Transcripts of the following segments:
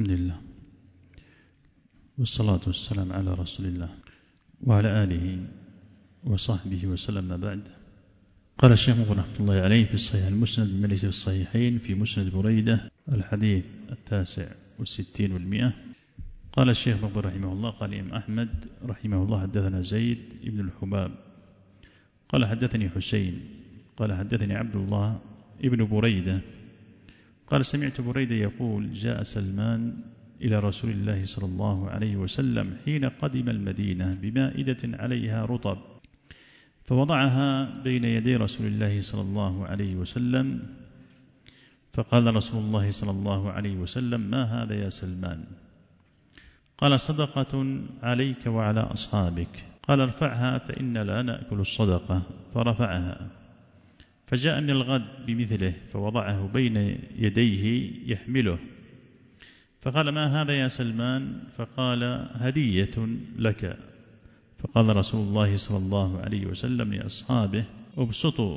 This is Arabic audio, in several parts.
الحمد لله والصلاة والسلام على رسول الله وعلى آله وصحبه وسلم. بعد. قال الشيخ رحمة الله عليه في الصحيح المسند بمجلس الصحيحين في مسند بريدة الحديث 69 و100. قال الشيخ رحمه الله قال الإمام أحمد رحمه الله حدثنا زيد بن الحباب قال حدثني حسين قال حدثني عبد الله ابن بريدة قال سمعت بريدة يقول جاء سلمان إلى رسول الله صلى الله عليه وسلم حين قدم المدينة بمائدة عليها رطب فوضعها بين يدي رسول الله صلى الله عليه وسلم فقال رسول الله صلى الله عليه وسلم ما هذا يا سلمان؟ قال صدقة عليك وعلى أصحابك. قال ارفعها فإن لا نأكل الصدقة فرفعها فجاءني الغد بمثله فوضعه بين يديه يحمله فقال ما هذا يا سلمان؟ فقال هدية لك. فقال رسول الله صلى الله عليه وسلم لأصحابه ابسطوا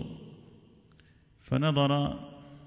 فنظر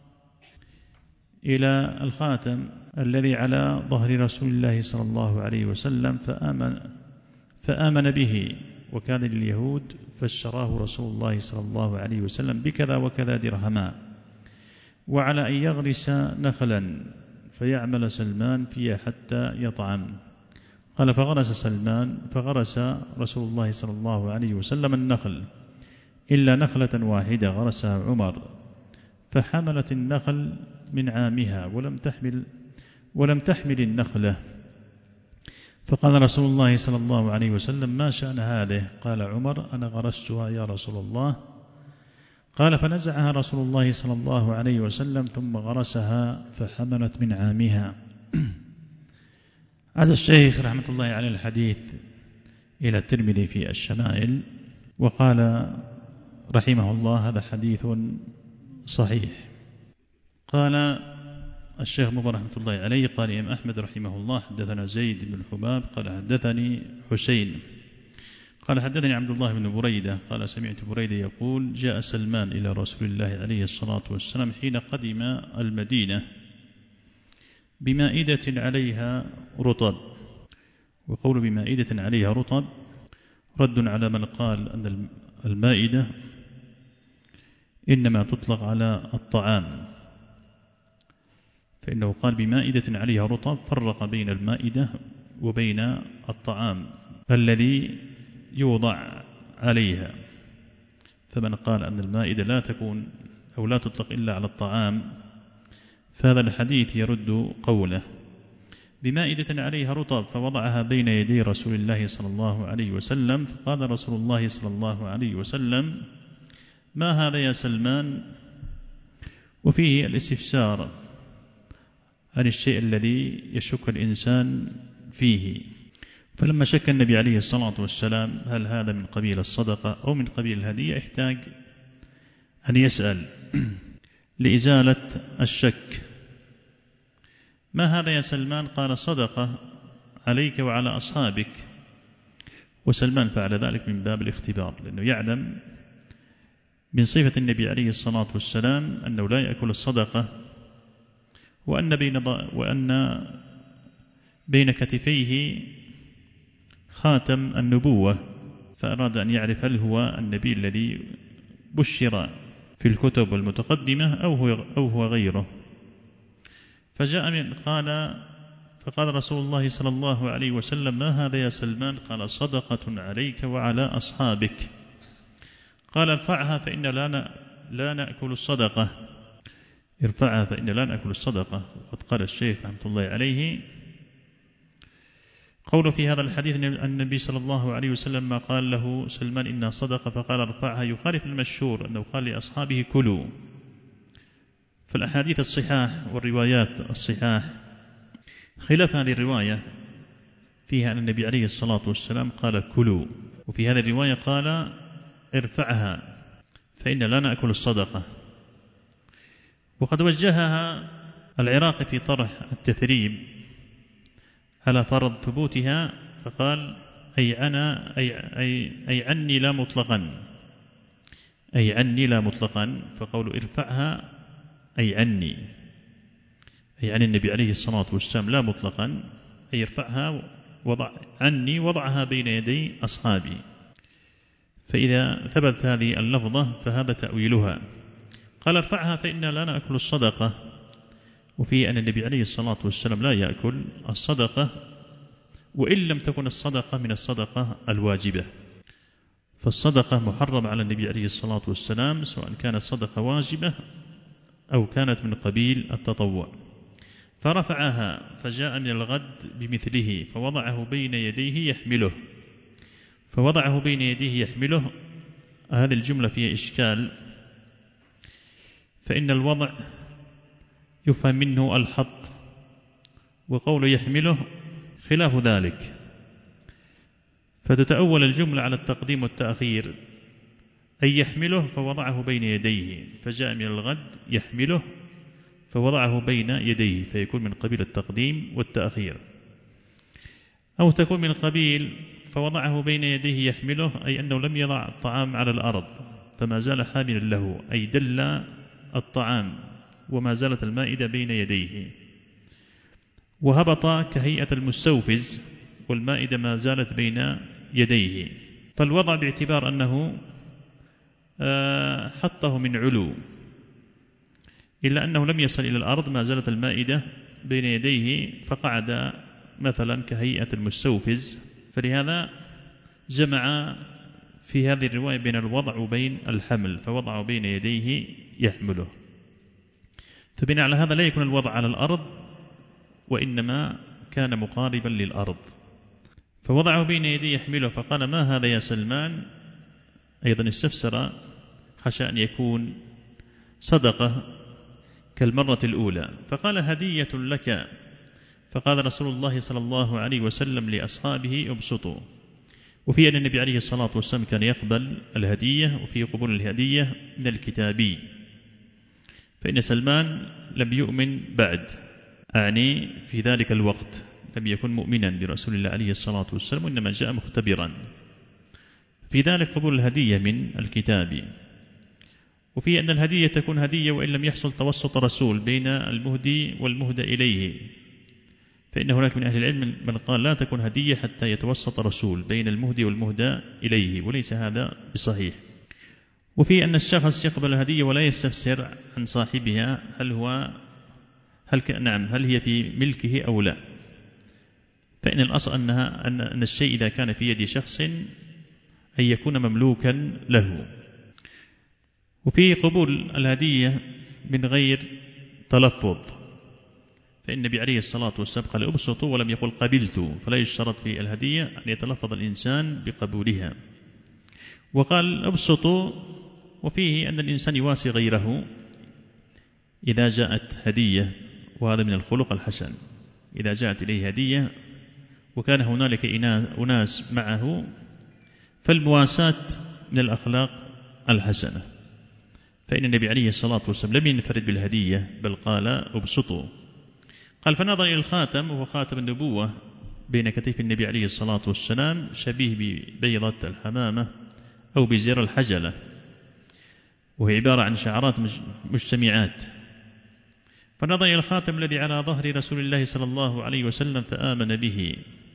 إلى الخاتم الذي على ظهر رسول الله صلى الله عليه وسلم فآمن به وكان لليهود فاشتراه رسول الله صلى الله عليه وسلم بكذا وكذا درهما وعلى أن يغرس نخلا فيعمل سلمان فيها حتى يطعم. قال فغرس رسول الله صلى الله عليه وسلم النخل إلا نخلة واحدة غرسها عمر فحملت النخل من عامها ولم تحمل النخلة. فقال رسول الله صلى الله عليه وسلم ما شأن هذه؟ قال عمر أنا غرستها يا رسول الله. قال فنزعها رسول الله صلى الله عليه وسلم ثم غرسها فحملت من عامها. عز الشيخ رحمة الله على الحديث إلى الترمذي في الشمائل وقال رحمه الله هذا حديث صحيح. قال الشيخ مضر رحمة الله عليه قال إمام أحمد رحمه الله حدثنا زيد بن الحباب قال حدثني حسين قال حدثني عبد الله بن بريدة قال سمعت بريدة يقول جاء سلمان إلى رسول الله عليه الصلاة والسلام حين قدم المدينة بمائدة عليها رطب. وقول بمائدة عليها رطب رد على من قال أن المائدة إنما تطلق على الطعام فإنه قال بمائدة عليها رطب فرق بين المائدة وبين الطعام الذي يوضع عليها. فمن قال أن المائدة لا تكون أو لا تطلق إلا على الطعام فهذا الحديث يرد قوله بمائدة عليها رطب فوضعها بين يدي رسول الله صلى الله عليه وسلم فقال رسول الله صلى الله عليه وسلم ما هذا يا سلمان؟ وفيه الاستفسار عن الشيء الذي يشك الإنسان فيه. فلما شك النبي عليه الصلاة والسلام هل هذا من قبيل الصدقة أو من قبيل الهدية احتاج أن يسأل لإزالة الشك ما هذا يا سلمان؟ قال صدقة عليك وعلى أصحابك. وسلمان فعل ذلك من باب الاختبار لأنه يعلم من صفة النبي عليه الصلاة والسلام أنه لا يأكل الصدقة وأن بين كتفيه خاتم النبوة فأراد أن يعرف هل هو النبي الذي بشر في الكتب المتقدمة أو هو غيره. فقال رسول الله صلى الله عليه وسلم ما هذا يا سلمان؟ قال صدقة عليك وعلى أصحابك. قال ارفعها فإن لا نأكل الصدقة. ارفعها فإن لا نأكل الصدقة. وقد قال الشيخ رحمة الله عليه قول في هذا الحديث أن النبي صلى الله عليه وسلم ما قال له سلمان إنها صدقة فقال ارفعها يخالف المشهور أنه قال لأصحابه كلوا. فالأحاديث الصحاح والروايات الصحاح خلاف هذه الرواية فيها أن النبي عليه الصلاة والسلام قال كلوا وفي هذه الرواية قال ارفعها فإن لا نأكل الصدقة. وقد وجهها العراقي في طرح التثريب على فرض ثبوتها فقال أي عني لا مطلقا أي عني لا مطلقا. فقول ارفعها أي عني أي عن النبي عليه الصلاة والسلام لا مطلقا، أي ارفعها عني وضعها بين يدي أصحابي. فإذا ثبت هذه اللفظة فهذا تأويلها. قال ارفعها فإنا لا نأكل الصدقة، وفي أن النبي عليه الصلاة والسلام لا يأكل الصدقة وإن لم تكن الصدقة من الصدقة الواجبة، فالصدقة محرم على النبي عليه الصلاة والسلام سواء كانت صدقة واجبة أو كانت من قبيل التطوع. فرفعها فجاء من الغد بمثله فوضعه بين يديه يحمله، فوضعه بين يديه يحمله. هذه الجملة فيها إشكال، فإن الوضع يفهم منه الحط، وقول يحمله خلاف ذلك، فتتأول الجملة على التقديم والتأخير، أي يحمله فوضعه بين يديه، فجاء من الغد يحمله فوضعه بين يديه، فيكون من قبيل التقديم والتأخير. أو تكون من قبيل فوضعه بين يديه يحمله، أي أنه لم يضع الطعام على الأرض فما زال حاملا له، أي دل الطعام وما زالت المائدة بين يديه، وهبط كهيئة المستوفز والمائدة ما زالت بين يديه. فالوضع باعتبار أنه حطه من علو، إلا أنه لم يصل إلى الأرض، ما زالت المائدة بين يديه فقعد مثلا كهيئة المستوفز، فلهذا جمع في هذه الرواية بين الوضع وبين الحمل، فوضعه بين يديه يحمله. فبناء على هذا لا يكون الوضع على الأرض، وإنما كان مقاربا للأرض، فوضعه بين يديه يحمله. فقال ما هذا يا سلمان؟ أيضا استفسر خشى أن يكون صدقة كالمرة الأولى، فقال هدية لك. فقال رسول الله صلى الله عليه وسلم لأصحابه ابسطوا. وفي أن النبي عليه الصلاة والسلام كان يقبل الهدية، وفي قبول الهدية من الكتابي، فإن سلمان لم يؤمن بعد، أعني في ذلك الوقت لم يكن مؤمنا برسول الله عليه الصلاة والسلام، وإنما جاء مختبرا، في ذلك قبول الهدية من الكتابي. وفي أن الهدية تكون هدية وإن لم يحصل توسط رسول بين المهدي والمهدى إليه، فإن هناك من أهل العلم من قال لا تكون هدية حتى يتوسط رسول بين المهدي والمهدى إليه، وليس هذا بصحيح. وفي أن الشخص يقبل الهدية ولا يستفسر عن صاحبها هل هي في ملكه أو لا، فإن الأصل أن الشيء إذا كان في يد شخص أن يكون مملوكا له. وفي قبول الهدية من غير تلفظ، فإن النبي عليه الصلاة والسلام قال ابسطوا ولم يقل قبلت، فلا يشترط في الهدية أن يتلفظ الإنسان بقبولها. وقال ابسطوا، وفيه أن الإنسان يواسي غيره إذا جاءت هدية، وهذا من الخلق الحسن، إذا جاءت إليه هدية وكان هنالك أناس معه، فالمواساة من الأخلاق الحسنة. فإن النبي عليه الصلاة والسلام لم ينفرد بالهدية بل قال ابسطوا. قال فنظر إلى الخاتم، وهو خاتم النبوة بين كتف النبي عليه الصلاة والسلام، شبيه ببيضة الحمامة أو بزر الحجلة، وهي عبارة عن شعرات مجتمعات. فنظر إلى الخاتم الذي على ظهر رسول الله صلى الله عليه وسلم فآمن به.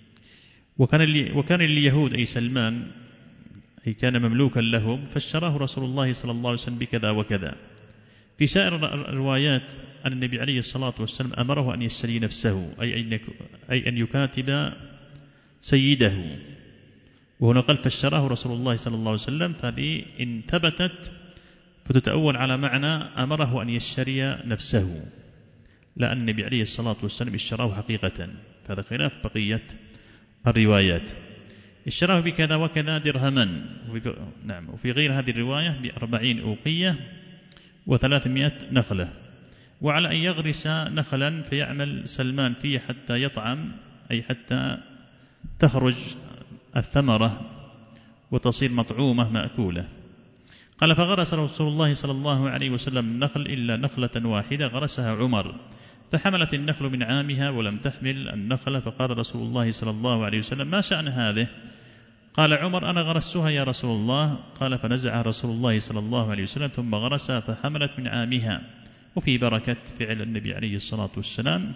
وكان لليهود أي سلمان أي كان مملوكا لهم، فاشتراه رسول الله صلى الله عليه وسلم بكذا وكذا. في سائر الروايات أن النبي عليه الصلاة والسلام أمره أن يشتري نفسه، أي أن يكاتب سيده، وهنا قال فاشتراه رسول الله صلى الله عليه وسلم، فهذه إن ثبتت فتتأول على معنى أمره أن يشتري نفسه، لا أن النبي عليه الصلاة والسلام اشتراه حقيقة، هذا خلاف بقية الروايات. اشتراه بكذا وكذا درهما، نعم. وفي غير هذه الرواية ب40 أوقية و300 نخلة، وعلى أن يغرس نخلا فيعمل سلمان فيه حتى يطعم، أي حتى تخرج الثمرة وتصير مطعومة مأكولة. قال فغرس رسول الله صلى الله عليه وسلم النخل إلا نخلة واحدة غرسها عمر، فحملت النخل من عامها ولم تحمل النخلة، فقال رسول الله صلى الله عليه وسلم ما شأن هذه؟ قال عمر أنا غرستها يا رسول الله. قال فنزع رسول الله صلى الله عليه وسلم ثم غرسها فحملت من عامها، وفي بركة فعل النبي عليه الصلاة والسلام.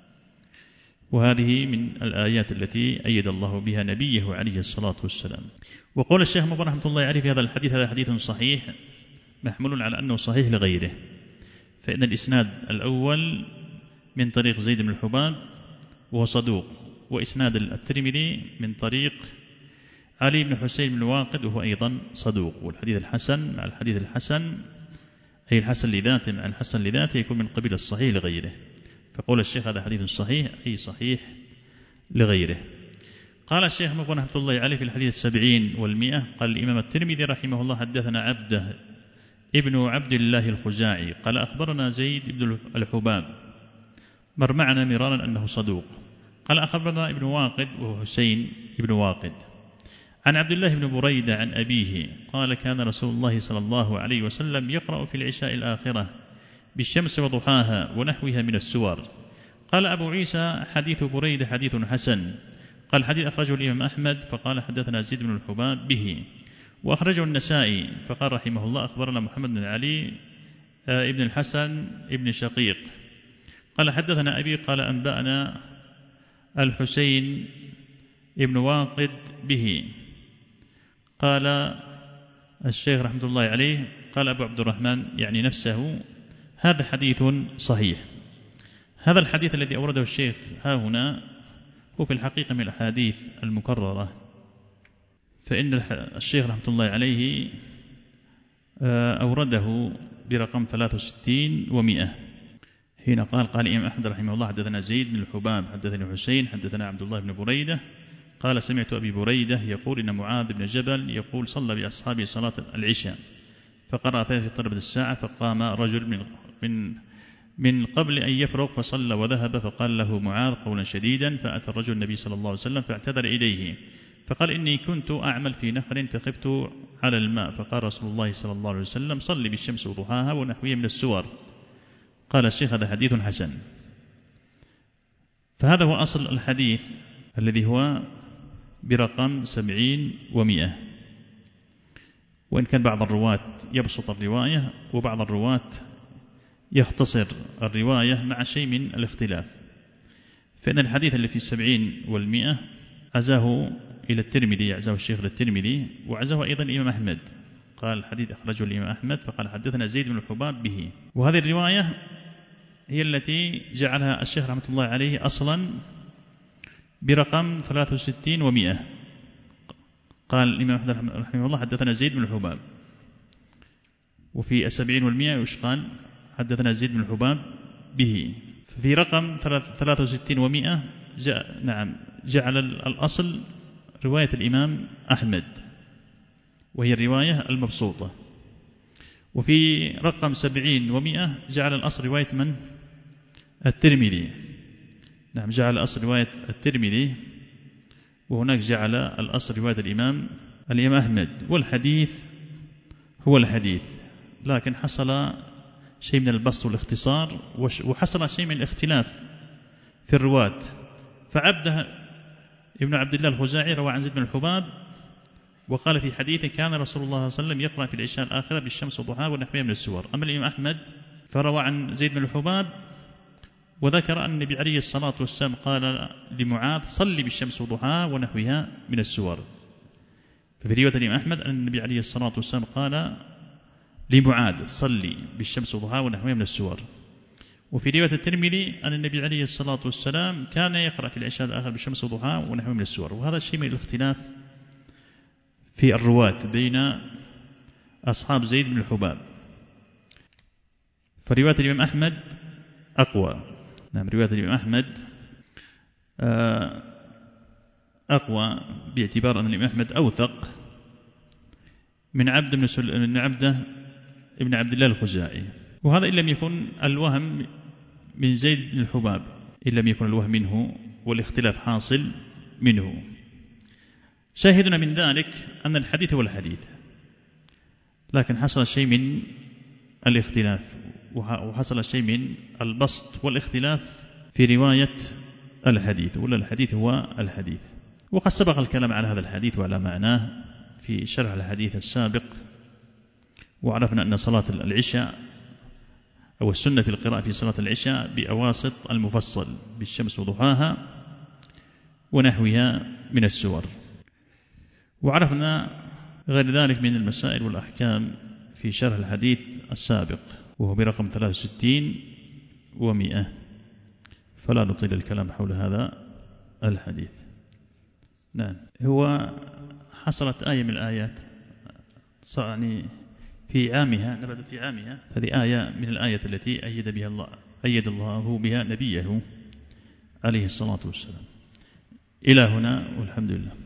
وهذه من الآيات التي أيد الله بها نبيه عليه الصلاة والسلام. وقول الشيخ مبارك رحمة الله عليه في هذا الحديث: هذا حديث صحيح محمول على أنه صحيح لغيره، فإن الإسناد الأول من طريق زيد بن الحباب وهو صدوق، وإسناد الترمذي من طريق علي بن حسين بن واقد وهو أيضا صدوق. والحديث الحسن مع الحديث الحسن، أي الحسن لذاته مع الحسن لذاته، يكون من قبيل الصحيح لغيره. فقول الشيخ هذا حديث صحيح أي صحيح لغيره. قال الشيخ مبارك رحمة الله عليه في الحديث 70 و100: قال الإمام الترمذي رحمه الله: حدثنا عبده ابن عبد الله الخزاعي قال أخبرنا زيد بن الحباب، مر معنا مرارا أنه صدوق. قال أخبرنا ابن واقد وهو حسين ابن واقد عن عبد الله بن بريدة عن أبيه قال: كان رسول الله صلى الله عليه وسلم يقرأ في العشاء الآخرة بالشمس وضحاها ونحوها من السور. قال أبو عيسى: حديث بريدة حديث حسن. قال حديث أخرجه الإمام أحمد فقال حدثنا زيد بن الحباب به، وأخرجه النسائي فقال رحمه الله: أخبرنا محمد بن علي ابن الحسن ابن شقيق قال حدثنا أبي قال أنبأنا الحسين ابن واقد به. قال الشيخ رحمة الله عليه قال أبو عبد الرحمن يعني نفسه: هذا حديث صحيح. هذا الحديث الذي أورده الشيخ ها هنا هو في الحقيقة من الأحاديث المكررة، فإن الشيخ رحمة الله عليه أورده برقم 63 و100 حين قال الإمام أحمد رحمه الله: حدثنا زيد بن الحباب حدثنا حسين حدثنا عبد الله بن بريدة قال سمعت أبي بريدة يقول إن معاذ بن جبل يقول صلى بأصحابه صلاة العشاء فقرأ فيها في طلبة الساعة، فقام رجل من قبل أن يفرغ فصلى وذهب، فقال له معاذ قولا شديدا، فأتى الرجل النبي صلى الله عليه وسلم فاعتذر إليه فقال: إني كنت أعمل في نخل فخفت على الماء، فقال رسول الله صلى الله عليه وسلم: صل بالشمس وضحاها ونحوها من السور. قال الشيخ: هذا حديث حسن. فهذا هو أصل الحديث الذي هو برقم 70 و100، وإن كان بعض الرواة يبسط الرواية وبعض الرواة يختصر الرواية مع شيء من الاختلاف. فإن الحديث اللي في 70 و100 عزاه إلى الترمذي، عزاه الشيخ للترمذي، وعزاه أيضا الإمام أحمد. قال الحديث أخرجه الإمام أحمد فقال حدثنا زيد بن الحباب به. وهذه الرواية هي التي جعلها الشيخ رحمة الله عليه أصلا برقم 63 و100. قال الإمام أحمد رحمه الله: حدثنا زيد بن الحباب. وفي 70 و100 وش قال؟ حدثنا زيد بن الحباب به. في رقم 63 و100 جعل الأصل رواية الإمام أحمد وهي الرواية المبسوطة. وفي رقم 70 و100 جعل الأصل رواية من؟ الترمذي. جعل الأصل رواية الترمذي، وهناك جعل الأصل رواية الإمام أحمد. والحديث هو الحديث، لكن حصل شيء من البسط والاختصار، وحصل شيء من الاختلاف في الرواة. فعبده ابن عبد الله الخزاعي روى عن زيد بن الحباب وقال في حديثه: كان رسول الله صلى الله عليه وسلم يقرأ في العشاء الآخرة بالشمس وضحاها ونحوها من السور. أما الإمام أحمد فروى عن زيد بن الحباب وذكر أن النبي عليه الصلاة والسلام قال لمعاذ: صلي بالشمس وضحاها ونحوها من السور. ففي رواية الإمام أحمد أن النبي عليه الصلاة والسلام قال لمعاذ: صلي بالشمس وضحاها ونحوها من السور. وفي رواية الترمذي أن النبي عليه الصلاة والسلام كان يقرأ في العشاء الآخر بالشمس وضحاها ونحوها من السور. وهذا الشيء من الاختلاف في الرواة بين أصحاب زيد بن الحباب. فرواية الإمام أحمد أقوى. رواية الإمام أحمد أقوى باعتبار أن الإمام أحمد أوثق من عبده ابن عبد الله الخزاعي. وهذا إن لم يكن الوهم من زيد بن الحباب، إن لم يكن الوهم منه والاختلاف حاصل منه. شاهدنا من ذلك أن الحديث هو الحديث، لكن حصل شيء من الاختلاف وحصل شيء من البسط والاختلاف في رواية الحديث، ولا الحديث هو الحديث. وقد سبق الكلام على هذا الحديث وعلى معناه في شرح الحديث السابق، وعرفنا أن صلاة العشاء أو السنة في القراءة في صلاة العشاء بأواسط المفصل بالشمس وضحاها ونحوها من السور. وعرفنا غير ذلك من المسائل والأحكام في شرح الحديث السابق وهو برقم 63 و100، فلا نطيل الكلام حول هذا الحديث. نعم، هو حصلت آية من الآيات يعني في عامها، نبذت في عامها، هذه آية من الآية التي أيد الله بها نبيه عليه الصلاة والسلام. إلى هنا والحمد لله.